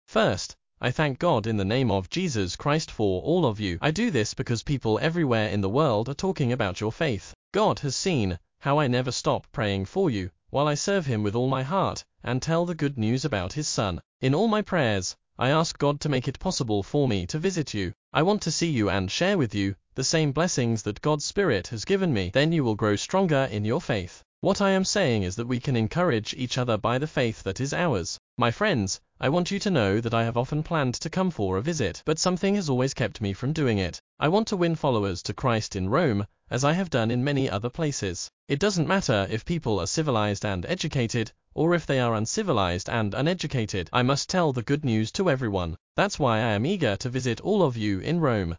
First, I thank God in the name of Jesus Christ for all of you. I do this because people everywhere in the world are talking about your faith. God has seen how I never stop praying for you, while I serve Him with all my heart, and tell the good news about His Son. In all my prayers, I ask God to make it possible for me to visit you. I want to see you and share with you the same blessings that God's Spirit has given me. Then you will grow stronger in your faith. What I am saying is that we can encourage each other by the faith that is ours. My friends, I want you to know that I have often planned to come for a visit, but something has always kept me from doing it. I want to win followers to Christ in Rome, as I have done in many other places. It doesn't matter if people are civilized and educated, or if they are uncivilized and uneducated. I must tell the good news to everyone. That's why I am eager to visit all of you in Rome.